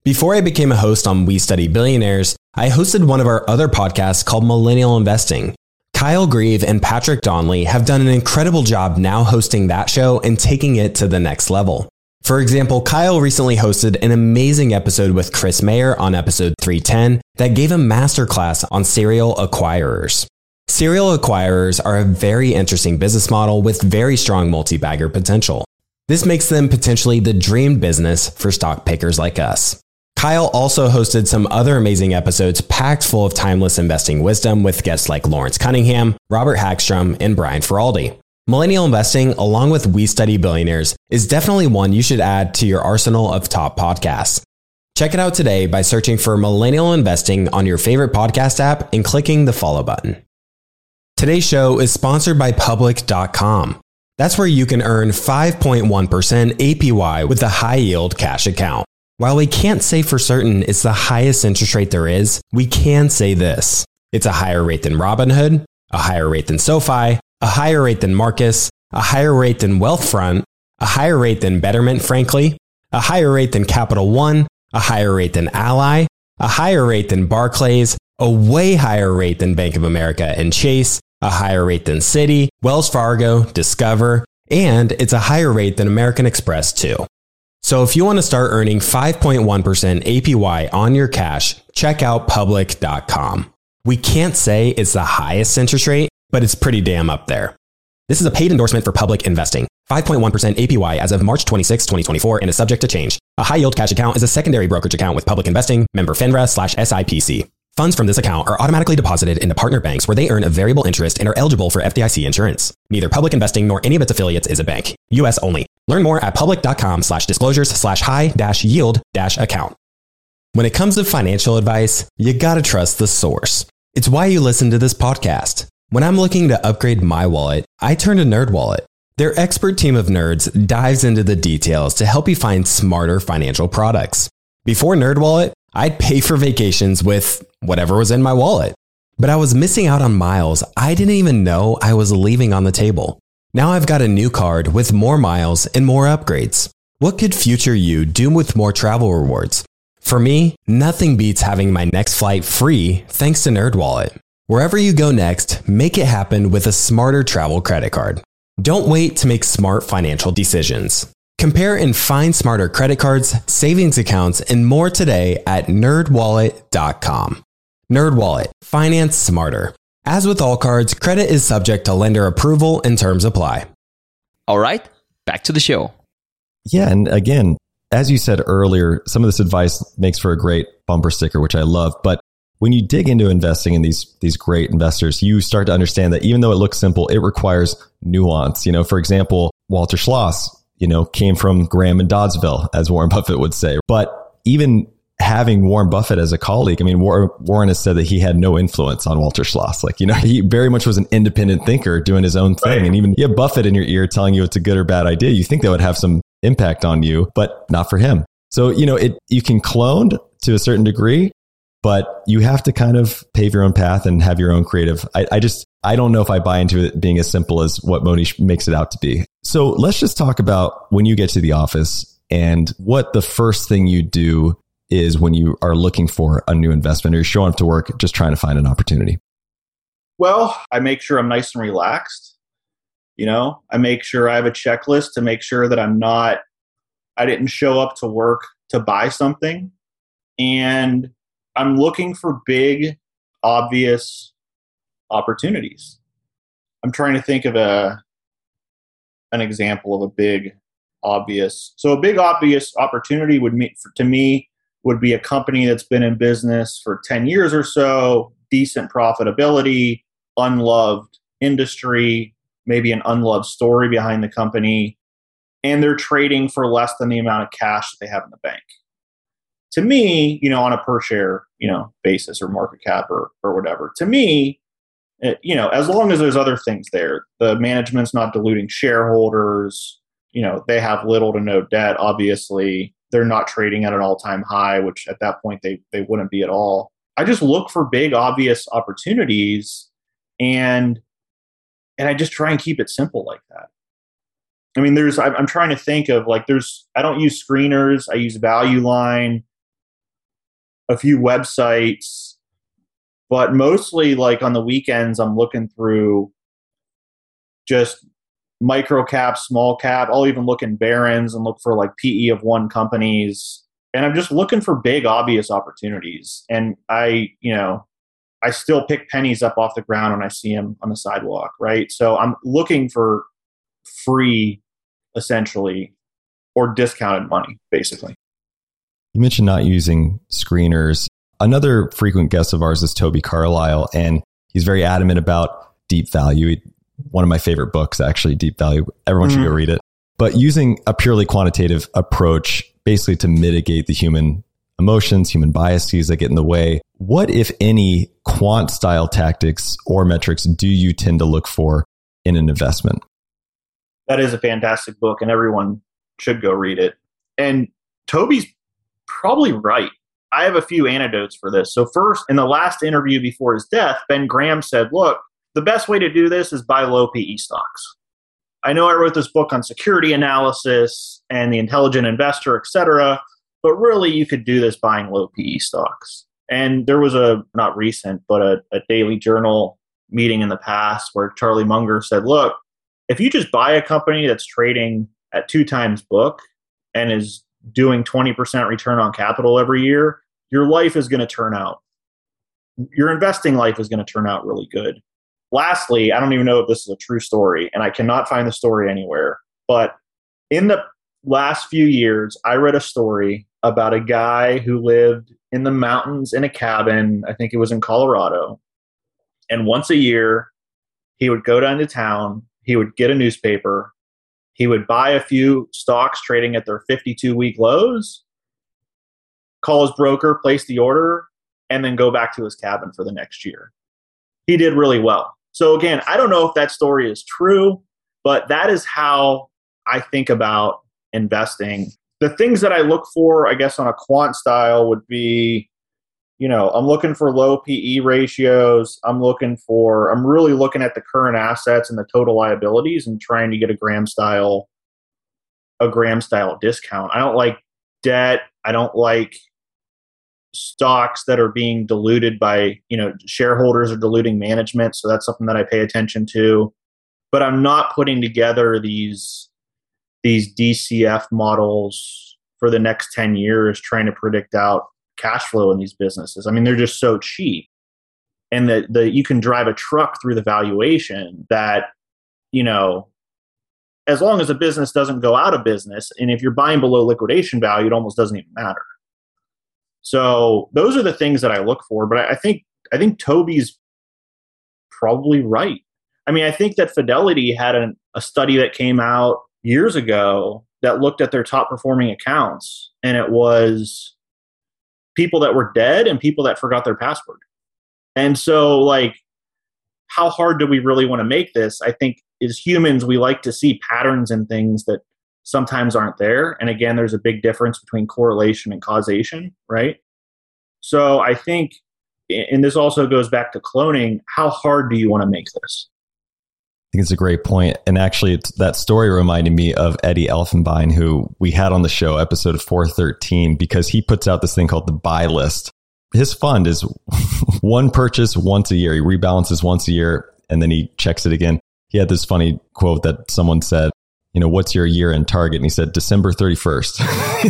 Before I became a host on We Study Billionaires, I hosted one of our other podcasts called Millennial Investing. Kyle Grieve and Patrick Donnelly have done an incredible job now hosting that show and taking it to the next level. For example, Kyle recently hosted an amazing episode with Chris Mayer on episode 310 that gave a masterclass on serial acquirers. Serial acquirers are a very interesting business model with very strong multi-bagger potential. This makes them potentially the dream business for stock pickers like us. Kyle also hosted some other amazing episodes packed full of timeless investing wisdom with guests like Lawrence Cunningham, Robert Hagstrom, and Brian Feraldi. Millennial Investing, along with We Study Billionaires, is definitely one you should add to your arsenal of top podcasts. Check it out today by searching for Millennial Investing on your favorite podcast app and clicking the follow button. Today's show is sponsored by Public.com. That's where you can earn 5.1% APY with a high-yield cash account. While we can't say for certain it's the highest interest rate there is, we can say this. It's a higher rate than Robinhood, a higher rate than SoFi, a higher rate than Marcus, a higher rate than Wealthfront, a higher rate than Betterment, frankly, a higher rate than Capital One, a higher rate than Ally, a higher rate than Barclays, a way higher rate than Bank of America and Chase, a higher rate than Citi, Wells Fargo, Discover, and it's a higher rate than American Express too. So if you want to start earning 5.1% APY on your cash, check out Public.com. We can't say it's the highest interest rate, but it's pretty damn up there. This is a paid endorsement for Public Investing. 5.1% APY as of March 26, 2024, and is subject to change. A high-yield cash account is a secondary brokerage account with Public Investing, member FINRA/SIPC. Funds from this account are automatically deposited into partner banks where they earn a variable interest and are eligible for FDIC insurance. Neither Public Investing nor any of its affiliates is a bank. U.S. only. Learn more at public.com/disclosures/high-yield-account. When it comes to financial advice, you gotta trust the source. It's why you listen to this podcast. When I'm looking to upgrade my wallet, I turn to NerdWallet. Their expert team of nerds dives into the details to help you find smarter financial products. Before NerdWallet, I'd pay for vacations with whatever was in my wallet. But I was missing out on miles I didn't even know I was leaving on the table. Now I've got a new card with more miles and more upgrades. What could future you do with more travel rewards? For me, nothing beats having my next flight free thanks to NerdWallet. Wherever you go next, make it happen with a smarter travel credit card. Don't wait to make smart financial decisions. Compare and find smarter credit cards, savings accounts, and more today at nerdwallet.com. NerdWallet. Finance smarter. As with all cards, credit is subject to lender approval and terms apply. All right, back to the show. Yeah, and again, as you said earlier, some of this advice makes for a great bumper sticker, which I love. But when you dig into investing in these great investors, you start to understand that even though it looks simple, it requires nuance. You know, for example, Walter Schloss, came from Graham and Doddsville, as Warren Buffett would say. But even having Warren Buffett as a colleague, I mean, Warren has said that he had no influence on Walter Schloss. He very much was an independent thinker doing his own thing. Right. And even you have Buffett in your ear telling you it's a good or bad idea. You think that would have some impact on you, but not for him. So, you can clone to a certain degree, but you have to kind of pave your own path and have your own creative. I don't know if I buy into it being as simple as what Monish makes it out to be. So let's just talk about when you get to the office and what the first thing you do is when you are looking for a new investment or you're showing up to work just trying to find an opportunity. Well, I make sure I'm nice and relaxed. I make sure I have a checklist to make sure that I didn't show up to work to buy something. And I'm looking for big, obvious opportunities. I'm trying to think of an example of a big, obvious. So a big, obvious opportunity would be a company that's been in business for 10 years or so, decent profitability, unloved industry, maybe an unloved story behind the company, and they're trading for less than the amount of cash that they have in the bank. To me, on a per share, basis or market cap or whatever, to me, as long as there's other things there, the management's not diluting shareholders, they have little to no debt, obviously, they're not trading at an all-time high, which at that point they wouldn't be at all. I just look for big, obvious opportunities and I just try and keep it simple like that. I mean, I'm trying to think of I don't use screeners. I use Value Line. a few websites, but mostly like on the weekends, I'm looking through just micro cap, small cap. I'll even look in Barron's and look for like PE of 1 companies. And I'm just looking for big, obvious opportunities. And I still pick pennies up off the ground when I see them on the sidewalk, right? So I'm looking for free, essentially, or discounted money, basically. You mentioned not using screeners. Another frequent guest of ours is Toby Carlisle, and he's very adamant about deep value. One of my favorite books, actually, Deep Value. Everyone should go read it. But using a purely quantitative approach, basically to mitigate the human emotions, human biases that get in the way. What, if any, quant style tactics or metrics do you tend to look for in an investment? That is a fantastic book, and everyone should go read it. And Toby's probably right. I have a few anecdotes for this. So first, in the last interview before his death, Ben Graham said, look, the best way to do this is buy low PE stocks. I know I wrote this book on security analysis and the intelligent investor, et cetera, but really you could do this buying low PE stocks. And there was not recent, but a Daily Journal meeting in the past where Charlie Munger said, look, if you just buy a company that's trading at 2 times book and is doing 20% return on capital every year, your life is going to turn out. Your investing life is going to turn out really good. Lastly, I don't even know if this is a true story, and I cannot find the story anywhere, but in the last few years, I read a story about a guy who lived in the mountains in a cabin. I think it was in Colorado. And once a year, he would go down to town. He would get a newspaper. He would buy a few stocks trading at their 52-week lows, call his broker, place the order, and then go back to his cabin for the next year. He did really well. So again, I don't know if that story is true, but that is how I think about investing. The things that I look for, I guess, on a quant style would be, I'm looking for low PE ratios. I'm really looking at the current assets and the total liabilities and trying to get a Graham style discount. I don't like debt. I don't like stocks that are being diluted by, shareholders are diluting management. So that's something that I pay attention to. But I'm not putting together these DCF models for the next 10 years trying to predict out cash flow in these businesses. I mean, they're just so cheap. And that you can drive a truck through the valuation that, as long as a business doesn't go out of business, and if you're buying below liquidation value, it almost doesn't even matter. So those are the things that I look for. But I think Toby's probably right. I mean, I think that Fidelity had a study that came out years ago that looked at their top performing accounts, and it was people that were dead and people that forgot their password. And so, how hard do we really want to make this? I think as humans, we like to see patterns in things that sometimes aren't there. And again, there's a big difference between correlation and causation, right? So I think, and this also goes back to cloning, how hard do you want to make this? I think it's a great point. And actually, that story reminded me of Eddie Elfenbein, who we had on the show, episode 413, because he puts out this thing called the buy list. His fund is one purchase once a year. He rebalances once a year, and then he checks it again. He had this funny quote that someone said, what's your year-end target? And he said, December 31st.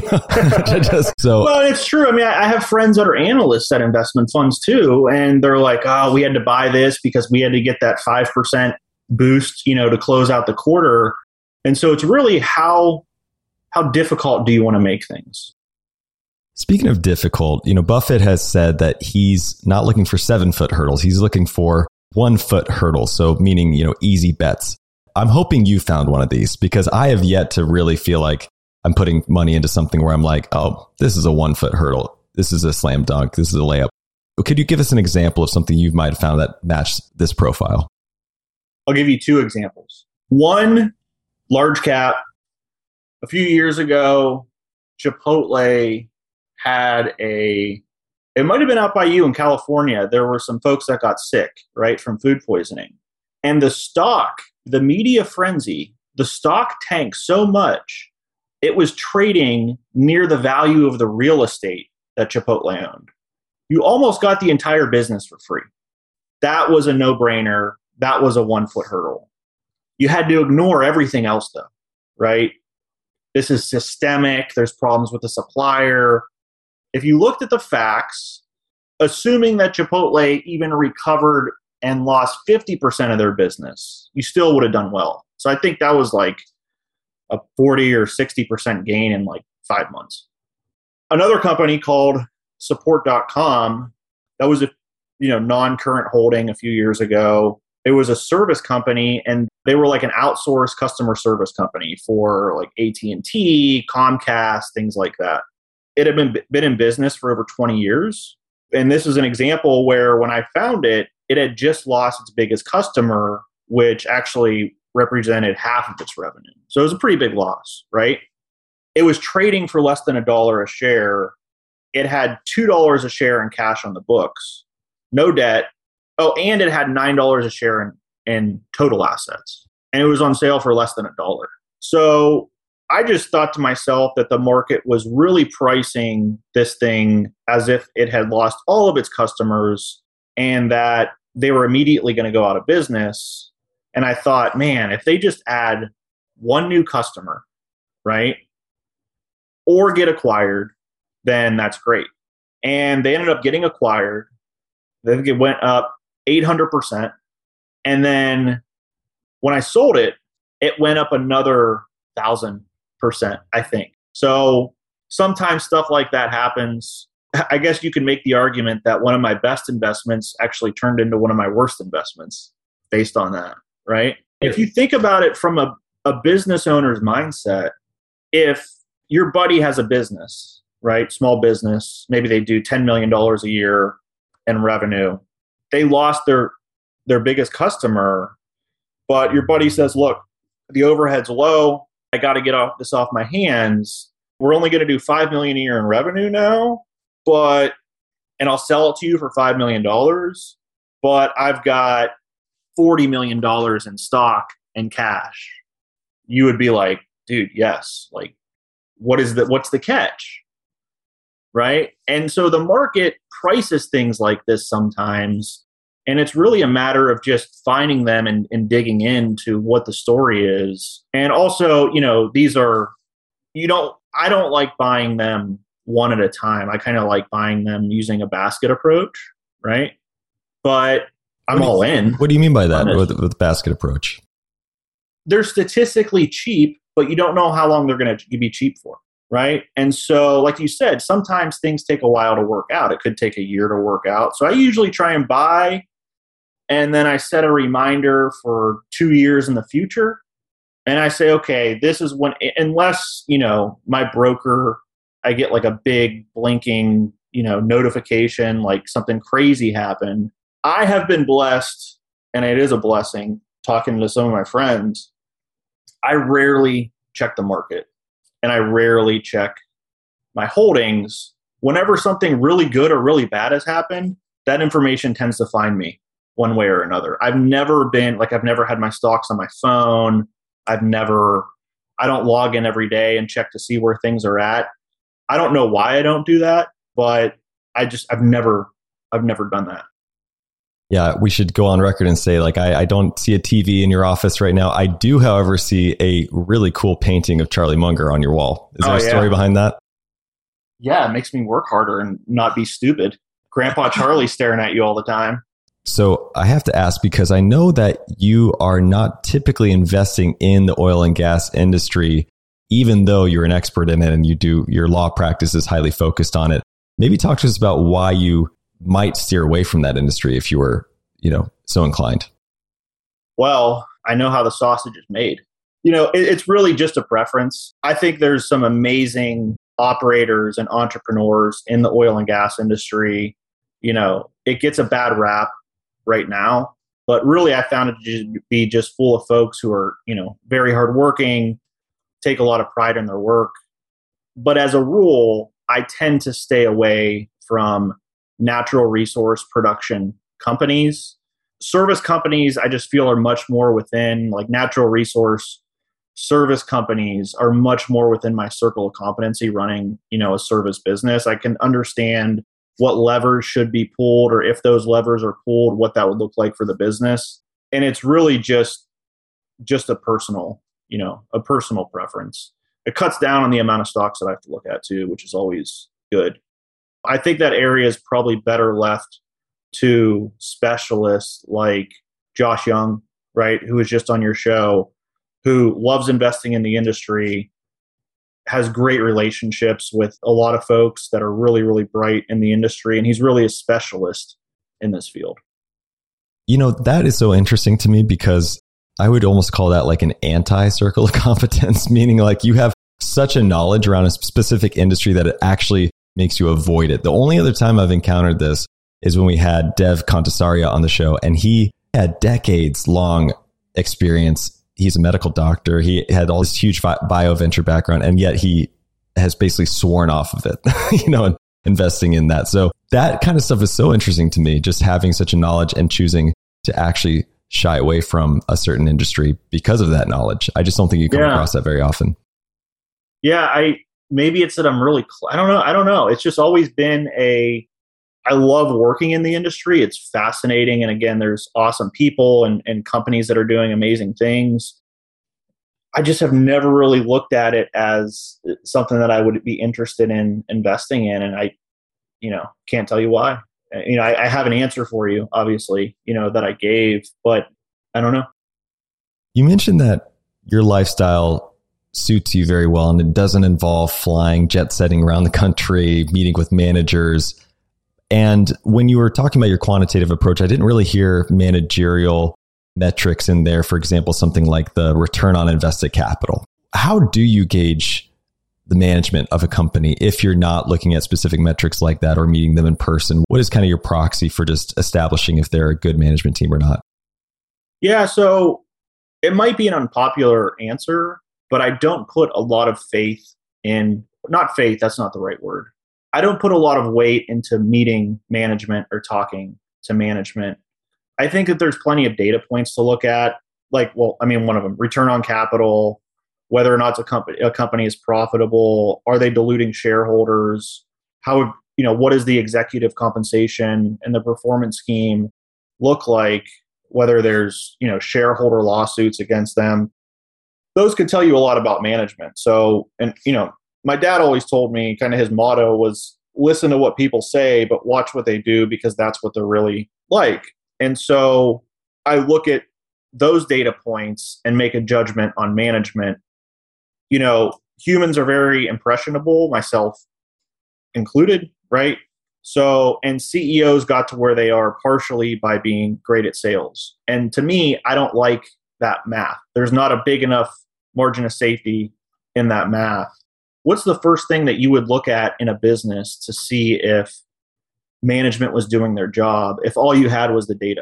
Well, it's true. I mean, I have friends that are analysts at investment funds too, and they're like, we had to buy this because we had to get that 5% boost, to close out the quarter. And so it's really how difficult do you want to make things? Speaking of difficult, Buffett has said that he's not looking for 7-foot hurdles. He's looking for 1-foot hurdles. So meaning, easy bets. I'm hoping you found one of these because I have yet to really feel like I'm putting money into something where I'm like, oh, this is a 1-foot hurdle. This is a slam dunk. This is a layup. Could you give us an example of something you might have found that matched this profile? I'll give you 2 examples. One, large cap. A few years ago, Chipotle had it might have been out by you in California. There were some folks that got sick, right, from food poisoning. And the media frenzy, the stock tanked so much, it was trading near the value of the real estate that Chipotle owned. you almost got the entire business for free. That was a no-brainer. That was a 1-foot hurdle. You had to ignore everything else though, right? This is systemic. There's problems with the supplier. If you looked at the facts, assuming that Chipotle even recovered and lost 50% of their business, you still would have done well. So I think that was like a 40 or 60% gain in like 5 months. Another company called Support.com, that was a non-current holding a few years ago. It was a service company, and they were like an outsourced customer service company for like AT&T, Comcast, things like that. It had been in business for over 20 years. And this is an example where when I found it, it had just lost its biggest customer, which actually represented half of its revenue. So it was a pretty big loss, right? It was trading for less than $1 a share. It had $2 a share in cash on the books, no debt. Oh, and it had $9 a share in total assets. And it was on sale for less than $1. So I just thought to myself that the market was really pricing this thing as if it had lost all of its customers and that they were immediately going to go out of business. And I thought, man, if they just add one new customer, right, or get acquired, then that's great. And they ended up getting acquired. I think it went up 800%. And then when I sold it, it went up another 1,000%, I think. So sometimes stuff like that happens. I guess you can make the argument that one of my best investments actually turned into one of my worst investments based on that, right? If you think about it from a business owner's mindset, if your buddy has a business, right, small business, maybe they do $10 million a year in revenue, they lost their biggest customer, but your buddy says, look, the overhead's low. I got to get this off my hands. We're only going to do $5 million a year in revenue now, and I'll sell it to you for $5 million, but I've got $40 million in stock and cash. You would be like, dude, yes. Like, what's the catch? Right? And so the market prices things like this sometimes. And it's really a matter of just finding them and digging into what the story is. And also, I don't like buying them one at a time. I kind of like buying them using a basket approach, right? But I'm all in. What do you mean by that with basket approach? They're statistically cheap, but you don't know how long they're going to be cheap for, right? And so, like you said, sometimes things take a while to work out. It could take a year to work out. So I usually try and buy, and then I set a reminder for 2 years in the future. And I say, okay, this is when, unless, my broker, I get like a big blinking, notification, like something crazy happened. I have been blessed, and it is a blessing, talking to some of my friends. I rarely check the market, and I rarely check my holdings. Whenever something really good or really bad has happened, that information tends to find me one way or another. I've never had my stocks on my phone. I don't log in every day and check to see where things are at. I don't know why I don't do that, but I've never done that. Yeah, we should go on record and say, like, I don't see a TV in your office right now. I do, however, see a really cool painting of Charlie Munger on your wall. Is there a story behind that? Yeah, it makes me work harder and not be stupid. Grandpa Charlie staring at you all the time. So I have to ask, because I know that you are not typically investing in the oil and gas industry, even though you're an expert in it and your law practice is highly focused on it. Maybe talk to us about why you might steer away from that industry if you were, so inclined. Well, I know how the sausage is made. It's really just a preference. I think there's some amazing operators and entrepreneurs in the oil and gas industry. It gets a bad rap right now, but really I found it to be just full of folks who are, very hardworking, take a lot of pride in their work. But as a rule, I tend to stay away from natural resource production companies. Service companies, I just feel, are much more within, like, natural resource service companies are much more within my circle of competency running, a service business. I can understand what levers should be pulled, or if those levers are pulled, what that would look like for the business. And it's really just a personal preference. It cuts down on the amount of stocks that I have to look at too, which is always good. I think that area is probably better left to specialists like Josh Young, right, who was just on your show, who loves investing in the industry, has great relationships with a lot of folks that are really, really bright in the industry, and he's really a specialist in this field. That is so interesting to me because I would almost call that like an anti-circle of competence, meaning like you have such a knowledge around a specific industry that it actually makes you avoid it. The only other time I've encountered this is when we had Dev Kantasaria on the show, and he had decades-long experience. He's a medical doctor. He had all this huge bio venture background, and yet he has basically sworn off of it, and investing in that. So that kind of stuff is so interesting to me, just having such a knowledge and choosing to actually shy away from a certain industry because of that knowledge. I just don't think you come across that very often. Yeah, maybe it's that I'm really, I don't know. It's just always been I love working in the industry. It's fascinating. And again, there's awesome people and companies that are doing amazing things. I just have never really looked at it as something that I would be interested in investing in. And I, can't tell you why. I have an answer for you, obviously, that I gave, but I don't know. You mentioned that your lifestyle suits you very well, and it doesn't involve flying, jet setting around the country, meeting with managers. And when you were talking about your quantitative approach, I didn't really hear managerial metrics in there. For example, something like the return on invested capital. How do you gauge the management of a company if you're not looking at specific metrics like that or meeting them in person? What is kind of your proxy for just establishing if they're a good management team or not? Yeah, so it might be an unpopular answer, but I don't put a lot of faith in, not faith, that's not the right word. I don't put a lot of weight into meeting management or talking to management. I think that there's plenty of data points to look at. One of them, return on capital, whether or not a company is profitable, are they diluting shareholders? What does the executive compensation and the performance scheme look like? Whether there's, shareholder lawsuits against them. Those could tell you a lot about management. So, my dad always told me kind of his motto was listen to what people say, but watch what they do because that's what they're really like. And so I look at those data points and make a judgment on management. Humans are very impressionable, myself included, right? So, and CEOs got to where they are partially by being great at sales. And to me, I don't like that math. There's not a big enough margin of safety in that math. What's the first thing that you would look at in a business to see if management was doing their job, if all you had was the data?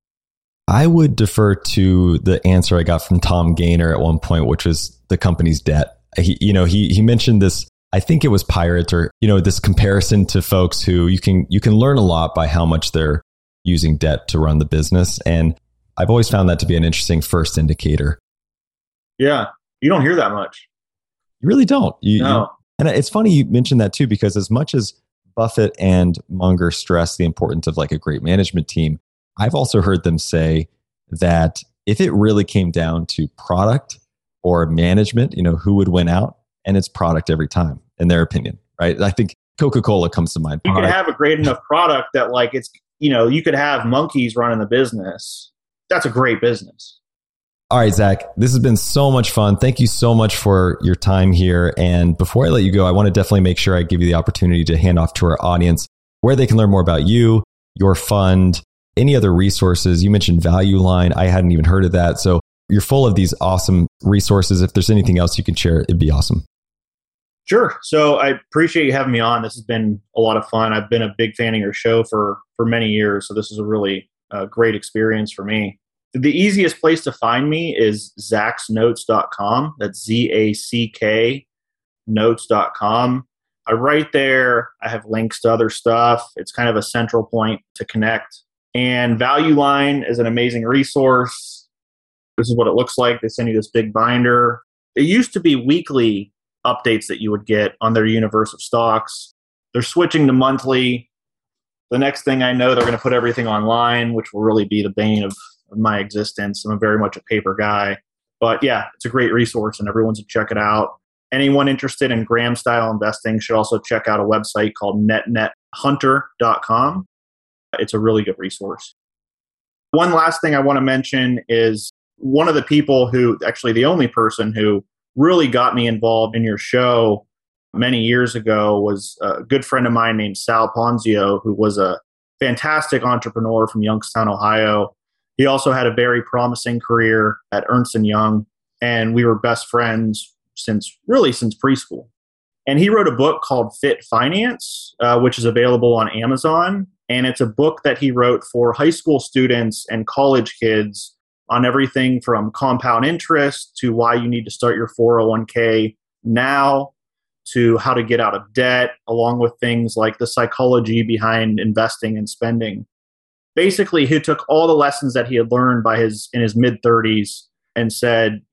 I would defer to the answer I got from Tom Gaynor at one point, which was the company's debt. He mentioned this, I think it was Pirates, or, this comparison to folks who you can learn a lot by how much they're using debt to run the business. And I've always found that to be an interesting first indicator. Yeah. You don't hear that much. You really don't. No. And it's funny you mentioned that too, because as much as Buffett and Munger stress the importance of like a great management team, I've also heard them say that if it really came down to product or management, who would win out? And it's product every time, in their opinion, right? I think Coca-Cola comes to mind. You can have a great enough product that you could have monkeys running the business. That's a great business. All right, Zach, this has been so much fun. Thank you so much for your time here. And before I let you go, I want to definitely make sure I give you the opportunity to hand off to our audience where they can learn more about you, your fund, any other resources. You mentioned Value Line. I hadn't even heard of that. So you're full of these awesome resources. If there's anything else you can share, it'd be awesome. Sure. So I appreciate you having me on. This has been a lot of fun. I've been a big fan of your show for many years. So this is a really great experience for me. The easiest place to find me is zacksnotes.com. That's ZACK notes.com. I write there. I have links to other stuff. It's kind of a central point to connect. And Value Line is an amazing resource. This is what it looks like. They send you this big binder. It used to be weekly updates that you would get on their universe of stocks. They're switching to monthly. The next thing I know, they're going to put everything online, which will really be the bane of my existence. I'm very much a paper guy. But yeah, it's a great resource and everyone should check it out. Anyone interested in Graham-style investing should also check out a website called netnethunter.com. It's a really good resource. One last thing I want to mention is one of the people who, actually the only person who really got me involved in your show many years ago was a good friend of mine named Sal Ponzio, who was a fantastic entrepreneur from Youngstown, Ohio. He also had a very promising career at Ernst & Young, and we were best friends since preschool. And he wrote a book called Fit Finance, which is available on Amazon. And it's a book that he wrote for high school students and college kids on everything from compound interest to why you need to start your 401k now to how to get out of debt, along with things like the psychology behind investing and spending. Basically, he took all the lessons that he had learned in his mid-30s and said,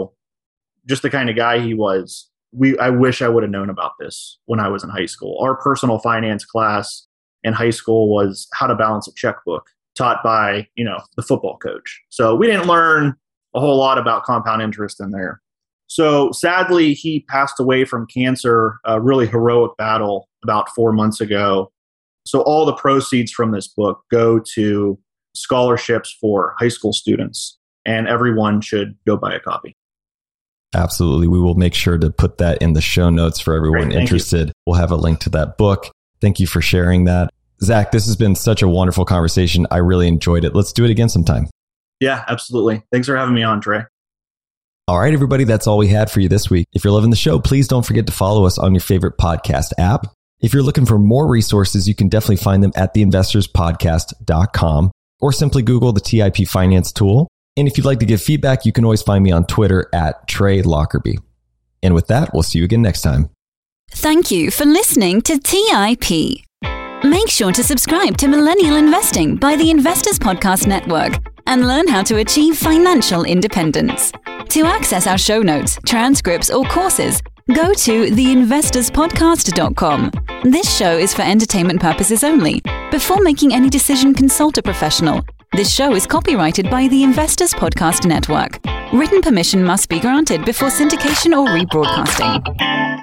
just the kind of guy he was, I wish I would have known about this when I was in high school. Our personal finance class in high school was how to balance a checkbook, taught by, the football coach. So we didn't learn a whole lot about compound interest in there. So sadly, he passed away from cancer, a really heroic battle about 4 months ago. So all the proceeds from this book go to scholarships for high school students, and everyone should go buy a copy. Absolutely. We will make sure to put that in the show notes for everyone interested. We'll have a link to that book. Thank you for sharing that. Zach, this has been such a wonderful conversation. I really enjoyed it. Let's do it again sometime. Yeah, absolutely. Thanks for having me on, Trey. All right, everybody, that's all we had for you this week. If you're loving the show, please don't forget to follow us on your favorite podcast app. If you're looking for more resources, you can definitely find them at theinvestorspodcast.com or simply Google the TIP Finance tool. And if you'd like to give feedback, you can always find me on Twitter at Trey Lockerbie. And with that, we'll see you again next time. Thank you for listening to TIP. Make sure to subscribe to Millennial Investing by the Investors Podcast Network and learn how to achieve financial independence. To access our show notes, transcripts, or courses, go to theinvestorspodcast.com. This show is for entertainment purposes only. Before making any decision, consult a professional. This show is copyrighted by the Investors Podcast Network. Written permission must be granted before syndication or rebroadcasting.